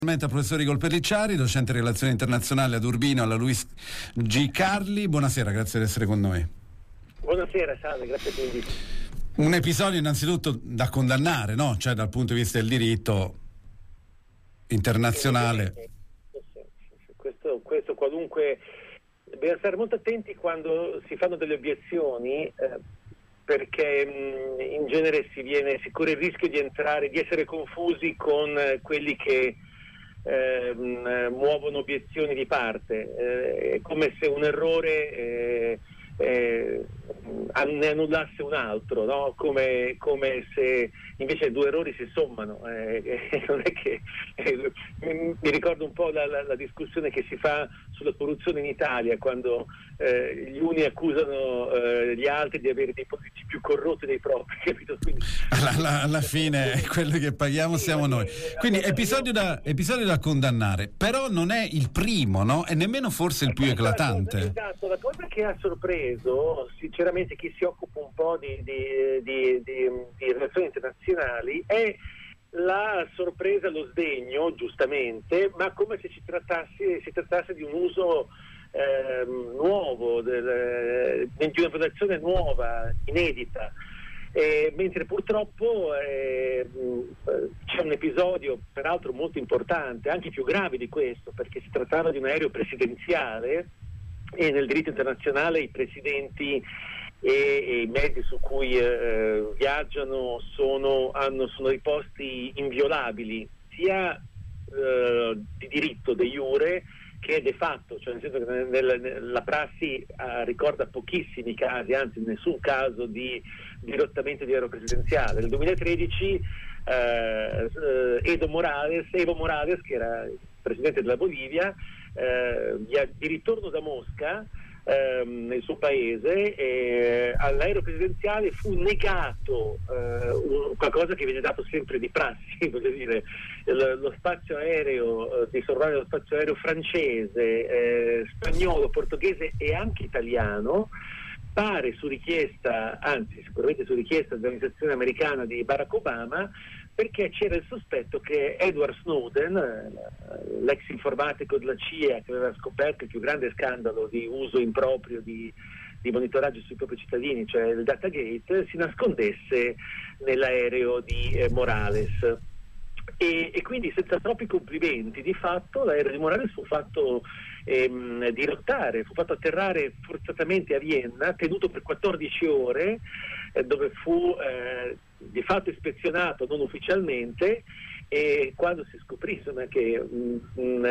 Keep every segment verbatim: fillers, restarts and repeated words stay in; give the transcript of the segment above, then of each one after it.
Al professor Igor Pellicciari, docente di relazioni internazionali ad Urbino alla Luis G. Carli. Buonasera, grazie di essere con noi. Buonasera, salve, grazie per l'invito. Un episodio innanzitutto da condannare, no? Cioè dal punto di vista del diritto internazionale. Questo, questo qualunque... Bisogna stare molto attenti quando si fanno delle obiezioni, eh, perché mh, in genere si viene, si corre il rischio di entrare, di essere confusi con eh, quelli che eh, mh, muovono obiezioni di parte. Eh, è come se un errore eh, eh, ne annullasse un altro, no? Come, come se invece due errori si sommano. Eh, eh, non è che eh, mi ricordo un po' la, la, la discussione che si fa sulla corruzione in Italia, quando eh, gli uni accusano eh, gli altri di avere dei politici più corrotti dei propri, capito? Quindi, alla, alla, alla fine quello che paghiamo sì, siamo noi. Quindi episodio da, episodio da condannare, però non è il primo, no? E nemmeno forse il più eclatante. La cosa, esatto, la cosa che ha sorpreso sinceramente chi si occupa un po' di, di, di, di, di relazioni internazionali è la sorpresa, lo sdegno, giustamente, ma come se ci trattasse, si trattasse di un uso eh, nuovo, del, di una fondazione nuova, inedita. Eh, mentre purtroppo eh, c'è un episodio peraltro molto importante, anche più grave di questo, perché si trattava di un aereo presidenziale e nel diritto internazionale i presidenti e, e i mezzi su cui eh, viaggiano sono, hanno, sono dei posti inviolabili sia eh, di diritto de jure che de fatto, cioè nel senso che nel, nel, la prassi eh, ricorda pochissimi casi, anzi nessun caso di dirottamento di aereo presidenziale. Nel duemilatredici eh, Edo Morales, Evo Morales, che era il presidente della Bolivia, eh, di ritorno da Mosca ehm, nel suo paese, eh, all'aereo presidenziale fu negato eh, un, qualcosa che viene dato sempre di prassi, voglio dire, lo, lo spazio aereo, eh, di sorvolare lo spazio aereo francese, eh, spagnolo, portoghese e anche italiano, pare su richiesta, anzi sicuramente su richiesta dell'amministrazione americana di Barack Obama, perché c'era il sospetto che Edward Snowden, l'ex informatico della C I A che aveva scoperto il più grande scandalo di uso improprio di, di monitoraggio sui propri cittadini, cioè il Datagate, si nascondesse nell'aereo di eh, Morales. E, e quindi senza troppi complimenti, di fatto l'aereo di Morales fu fatto ehm, dirottare, fu fatto atterrare forzatamente a Vienna, tenuto per quattordici ore, eh, dove fu eh, di fatto ispezionato non ufficialmente, e quando si scoprì insomma, che mh, mh,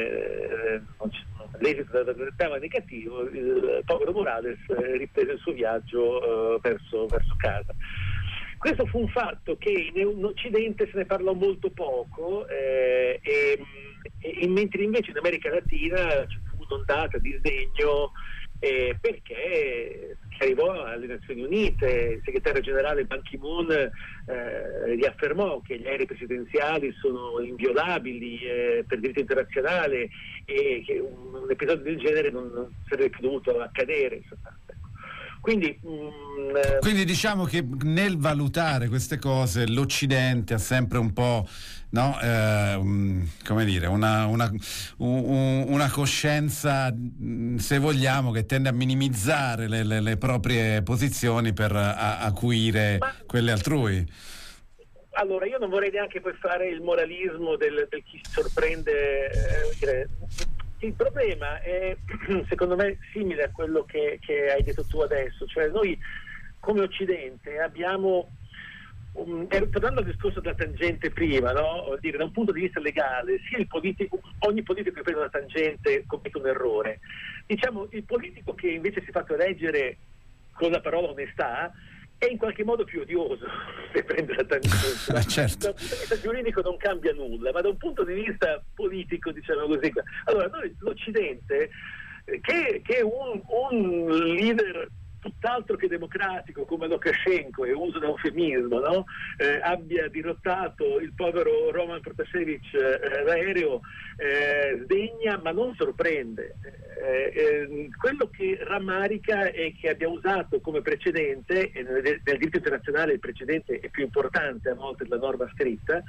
eh, l'esito stava negativo, il povero Morales eh, riprese il suo viaggio eh, verso, verso casa. Questo fu un fatto che in Occidente se ne parlò molto poco, eh, e, e mentre invece in America Latina ci fu un'ondata di sdegno, eh, perché arrivò alle Nazioni Unite, il segretario generale Ban Ki-moon eh, riaffermò che gli aerei presidenziali sono inviolabili eh, per diritto internazionale e che un, un episodio del genere non, non sarebbe più dovuto accadere, insomma. Quindi, mh, Quindi diciamo che nel valutare queste cose l'Occidente ha sempre un po', no, eh, come dire, una, una, un, una coscienza, se vogliamo, che tende a minimizzare le, le, le proprie posizioni per a, acuire ma, quelle altrui. Allora, io non vorrei neanche poi fare il moralismo del, del chi si sorprende. Eh, dire, il problema è, secondo me, simile a quello che, che hai detto tu adesso, cioè noi come Occidente abbiamo, um, tornando al discorso della tangente prima, no? Vuol dire, da un punto di vista legale, sia il politico, ogni politico che prende una tangente commette un errore. Diciamo, il politico che invece si è fatto eleggere con la parola onestà è in qualche modo più odioso se prende la tangente. Ma certo. Da un punto di vista giuridico non cambia nulla, ma da un punto di vista politico, diciamo così, allora noi l'Occidente, che, che è un, un leader tutt'altro che democratico come Lukashenko, e uso un eufemismo, no? eh, abbia dirottato il povero Roman Protasevich eh, l'aereo, eh, sdegna ma non sorprende. Eh, eh, quello che rammarica è che abbia usato come precedente, e nel, nel diritto internazionale il precedente è più importante a volte della norma scritta,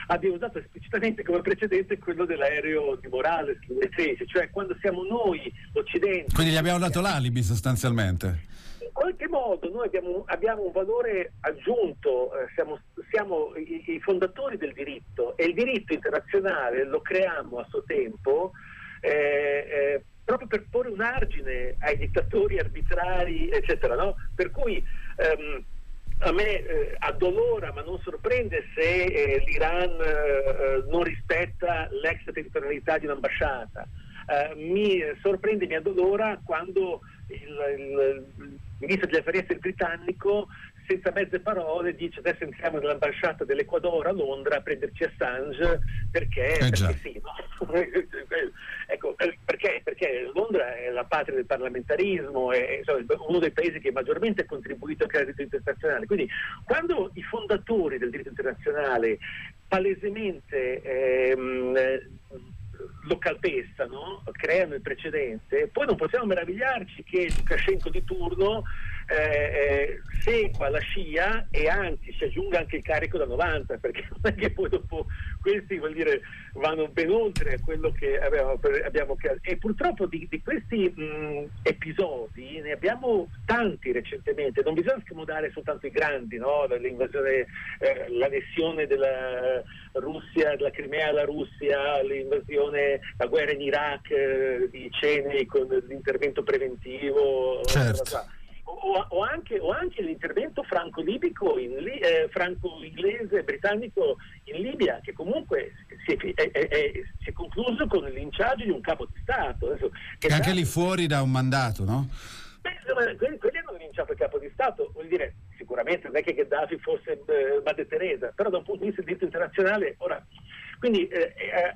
abbia usato esplicitamente come precedente quello dell'aereo di Morales nel tredici, cioè quando siamo noi, l'Occidente. Quindi gli abbiamo dato l'alibi sostanzialmente. In qualche modo noi abbiamo, abbiamo un valore aggiunto, eh, siamo, siamo i, i fondatori del diritto, e il diritto internazionale lo creiamo a suo tempo eh, eh, proprio per porre un argine ai dittatori arbitrari, eccetera, no? Per cui ehm, a me eh, addolora, ma non sorprende se eh, l'Iran eh, non rispetta l'ex territorialità di un'ambasciata. Eh, mi sorprende, mi addolora quando il, il, il ministro degli affari esteri britannico, senza mezze parole, dice: adesso entriamo nell'ambasciata dell'Ecuador a Londra a prenderci Assange perché, eh perché sì, no? Ecco, perché, perché Londra è la patria del parlamentarismo, è insomma, uno dei paesi che maggiormente ha contribuito a creare il diritto internazionale. Quindi quando i fondatori del diritto internazionale palesemente ehm, lo calpestano, creano il precedente, poi non possiamo meravigliarci che Lukashenko di turno eh, eh, segua la scia e anzi si aggiunga anche il carico da novanta, perché non è che poi dopo questi, vuol dire, vanno ben oltre quello che abbiamo, abbiamo e purtroppo di, di questi mh, episodi ne abbiamo tanti recentemente. Non bisogna scomodare soltanto i grandi, no? L'invasione, eh, l'annessione della Russia, della Crimea alla Russia, l'invasione, la guerra in Iraq eh, di Cheney con l'intervento preventivo, certo. O, o, anche, o anche l'intervento franco-libico, in, eh, franco-inglese, britannico in Libia, che comunque si è, è, è, è, si è concluso con il linciaggio di un capo di Stato. Adesso, che e anche da... lì fuori da un mandato, no? Beh, quelli, quelli hanno linciato il capo di Stato, vuol dire, sicuramente non è che Gheddafi fosse eh, Madre Teresa, però da un punto di vista del diritto internazionale, ora... Quindi eh, eh,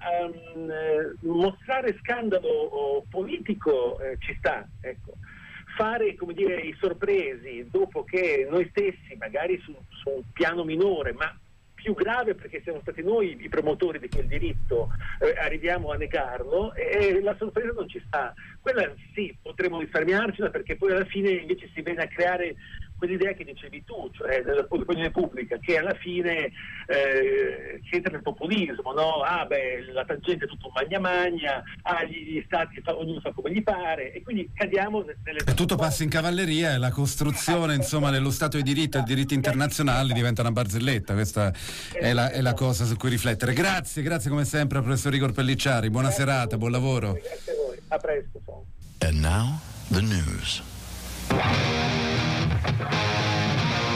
eh, mostrare scandalo politico eh, ci sta, ecco. Fare, come dire, i sorpresi dopo che noi stessi, magari su, su un piano minore, ma più grave perché siamo stati noi i promotori di quel diritto, eh, arriviamo a negarlo, e la sorpresa non ci sta. Quella sì, potremmo risparmiarcela, perché poi alla fine invece si viene a creare quell'idea che dicevi tu, cioè dell'opinione pubblica, che alla fine eh, c'entra nel populismo, no? Ah beh, la tangente è tutto un magna magna, ah gli, gli stati fa, ognuno fa come gli pare, e quindi cadiamo nelle... E tutto passa in cavalleria e la costruzione, insomma, dello Stato di diritto e dei diritti internazionali diventa una barzelletta. Questa è la, è la cosa su cui riflettere. Grazie, grazie come sempre al professor Igor Pellicciari, buona grazie serata, buon lavoro. Grazie a voi, a presto. And now the news.